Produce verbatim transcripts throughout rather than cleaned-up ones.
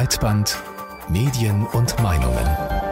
Breitband, Medien und Meinungen.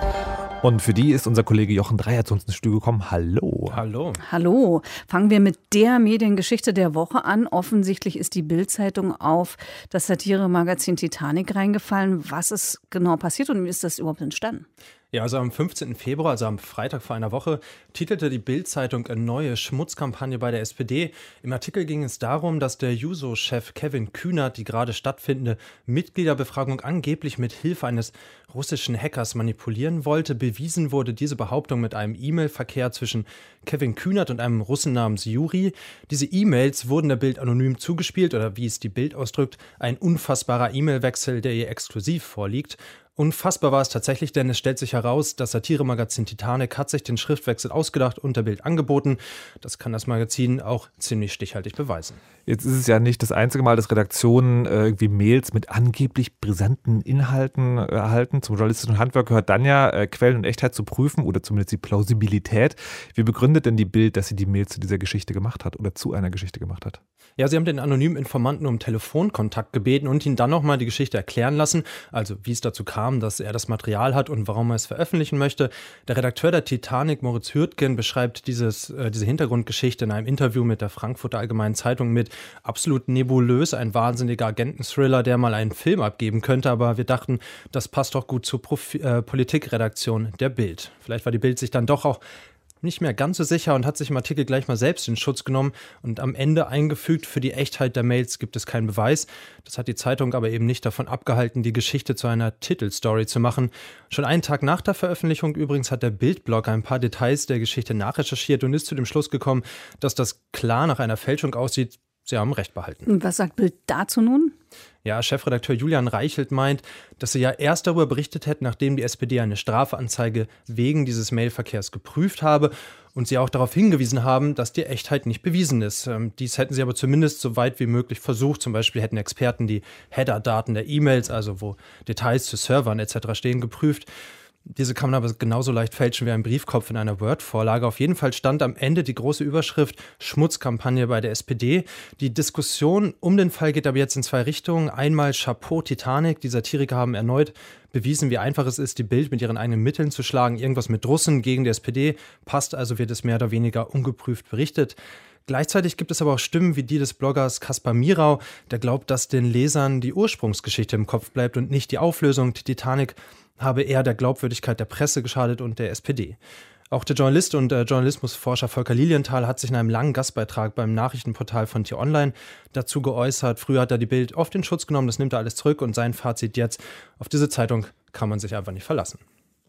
Und für die ist unser Kollege Jochen Dreier zu uns ins Studio gekommen. Hallo. Hallo. Hallo. Fangen wir mit der Mediengeschichte der Woche an. Offensichtlich ist die Bild-Zeitung auf das Satire-Magazin Titanic reingefallen. Was ist genau passiert und wie ist das überhaupt entstanden? Ja, also am fünfzehnten Februar, also am Freitag vor einer Woche, titelte die Bild-Zeitung eine neue Schmutzkampagne bei der S P D. Im Artikel ging es darum, dass der Juso-Chef Kevin Kühnert die gerade stattfindende Mitgliederbefragung angeblich mit Hilfe eines russischen Hackers manipulieren wollte. Bewiesen wurde diese Behauptung mit einem E-Mail-Verkehr zwischen Kevin Kühnert und einem Russen namens Juri. Diese E-Mails wurden der Bild anonym zugespielt oder wie es die Bild ausdrückt, ein unfassbarer E-Mail-Wechsel, der ihr exklusiv vorliegt. Unfassbar war es tatsächlich, denn es stellt sich heraus, das Satiremagazin Titanic hat sich den Schriftwechsel ausgedacht und der Bild angeboten. Das kann das Magazin auch ziemlich stichhaltig beweisen. Jetzt ist es ja nicht das einzige Mal, dass Redaktionen äh, irgendwie Mails mit angeblich brisanten Inhalten äh, erhalten. Zum journalistischen Handwerk gehört dann ja, äh, Quellen und Echtheit zu prüfen oder zumindest die Plausibilität. Wie begründet denn die Bild, dass sie die Mails zu dieser Geschichte gemacht hat oder zu einer Geschichte gemacht hat? Ja, sie haben den anonymen Informanten um Telefonkontakt gebeten und ihn dann nochmal die Geschichte erklären lassen, also wie es dazu kam, dass er das Material hat und warum er es veröffentlichen möchte. Der Redakteur der Titanic, Moritz Hürtgen, beschreibt dieses, äh, diese Hintergrundgeschichte in einem Interview mit der Frankfurter Allgemeinen Zeitung mit absolut nebulös, ein wahnsinniger Agenten-Thriller, der mal einen Film abgeben könnte, aber wir dachten, das passt doch gut zur Profi- äh, Politikredaktion der Bild. Vielleicht war die Bild sich dann doch auch nicht mehr ganz so sicher und hat sich im Artikel gleich mal selbst in Schutz genommen und am Ende eingefügt, für die Echtheit der Mails gibt es keinen Beweis. Das hat die Zeitung aber eben nicht davon abgehalten, die Geschichte zu einer Titelstory zu machen. Schon einen Tag nach der Veröffentlichung übrigens hat der Bild-Blog ein paar Details der Geschichte nachrecherchiert und ist zu dem Schluss gekommen, dass das klar nach einer Fälschung aussieht. Sie haben Recht behalten. Und was sagt Bild dazu nun? Ja, Chefredakteur Julian Reichelt meint, dass sie ja erst darüber berichtet hätten, nachdem die S P D eine Strafanzeige wegen dieses Mailverkehrs geprüft habe und sie auch darauf hingewiesen haben, dass die Echtheit nicht bewiesen ist. Ähm, dies hätten sie aber zumindest so weit wie möglich versucht. Zum Beispiel hätten Experten die Header-Daten der E-Mails, also wo Details zu Servern et cetera stehen, geprüft. Diese kann man aber genauso leicht fälschen wie ein Briefkopf in einer Word-Vorlage. Auf jeden Fall stand am Ende die große Überschrift Schmutzkampagne bei der S P D. Die Diskussion um den Fall geht aber jetzt in zwei Richtungen. Einmal Chapeau Titanic. Die Satiriker haben erneut bewiesen, wie einfach es ist, die Bild mit ihren eigenen Mitteln zu schlagen. Irgendwas mit Russen gegen die S P D passt, also wird es mehr oder weniger ungeprüft berichtet. Gleichzeitig gibt es aber auch Stimmen wie die des Bloggers Kaspar Mirau, der glaubt, dass den Lesern die Ursprungsgeschichte im Kopf bleibt und nicht die Auflösung. Die Titanic habe eher der Glaubwürdigkeit der Presse geschadet und der S P D. Auch der Journalist und äh, Journalismusforscher Volker Lilienthal hat sich in einem langen Gastbeitrag beim Nachrichtenportal von T-Online dazu geäußert. Früher hat er die Bild oft in Schutz genommen, das nimmt er alles zurück und sein Fazit jetzt: Auf diese Zeitung kann man sich einfach nicht verlassen.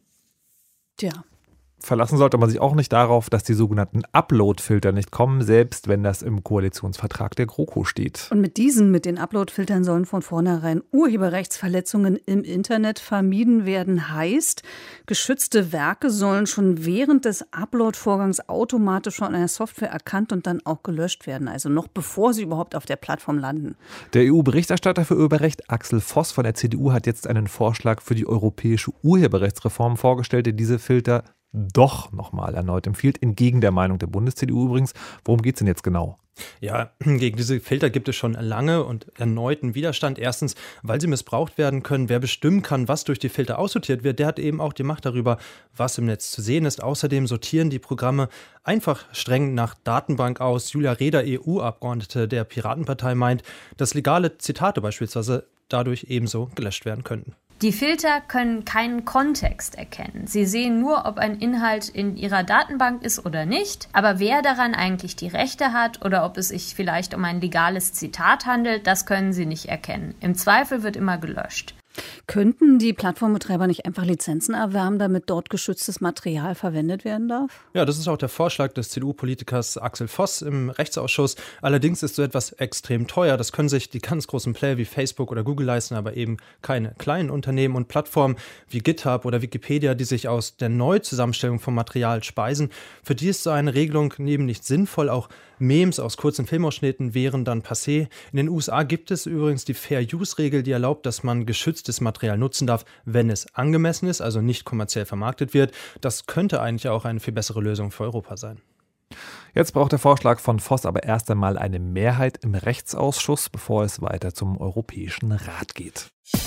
Tja. Verlassen sollte man sich auch nicht darauf, dass die sogenannten Upload-Filter nicht kommen, selbst wenn das im Koalitionsvertrag der GroKo steht. Und mit diesen, mit den Upload-Filtern sollen von vornherein Urheberrechtsverletzungen im Internet vermieden werden. Heißt, geschützte Werke sollen schon während des Upload-Vorgangs automatisch von einer Software erkannt und dann auch gelöscht werden. Also noch bevor sie überhaupt auf der Plattform landen. Der E U-Berichterstatter für Urheberrecht, Axel Voss von der C D U, hat jetzt einen Vorschlag für die europäische Urheberrechtsreform vorgestellt, der diese Filter doch nochmal erneut empfiehlt, entgegen der Meinung der Bundes-C D U übrigens. Worum geht es denn jetzt genau? Ja, gegen diese Filter gibt es schon lange und erneuten Widerstand. Erstens, weil sie missbraucht werden können. Wer bestimmen kann, was durch die Filter aussortiert wird, der hat eben auch die Macht darüber, was im Netz zu sehen ist. Außerdem sortieren die Programme einfach streng nach Datenbank aus. Julia Reda, E U-Abgeordnete der Piratenpartei, meint, dass legale Zitate beispielsweise dadurch ebenso gelöscht werden könnten. Die Filter können keinen Kontext erkennen. Sie sehen nur, ob ein Inhalt in ihrer Datenbank ist oder nicht. Aber wer daran eigentlich die Rechte hat oder ob es sich vielleicht um ein legales Zitat handelt, das können sie nicht erkennen. Im Zweifel wird immer gelöscht. Könnten die Plattformbetreiber nicht einfach Lizenzen erwerben, damit dort geschütztes Material verwendet werden darf? Ja, das ist auch der Vorschlag des C D U-Politikers Axel Voss im Rechtsausschuss. Allerdings ist so etwas extrem teuer. Das können sich die ganz großen Player wie Facebook oder Google leisten, aber eben keine kleinen Unternehmen und Plattformen wie GitHub oder Wikipedia, die sich aus der Neuzusammenstellung von Material speisen. Für die ist so eine Regelung neben nicht sinnvoll. Auch Memes aus kurzen Filmausschnitten wären dann passé. In den U S A gibt es übrigens die Fair-Use-Regel, die erlaubt, dass man geschütztes Material nutzen darf, wenn es angemessen ist, also nicht kommerziell vermarktet wird. Das könnte eigentlich auch eine viel bessere Lösung für Europa sein. Jetzt braucht der Vorschlag von Voss aber erst einmal eine Mehrheit im Rechtsausschuss, bevor es weiter zum Europäischen Rat geht.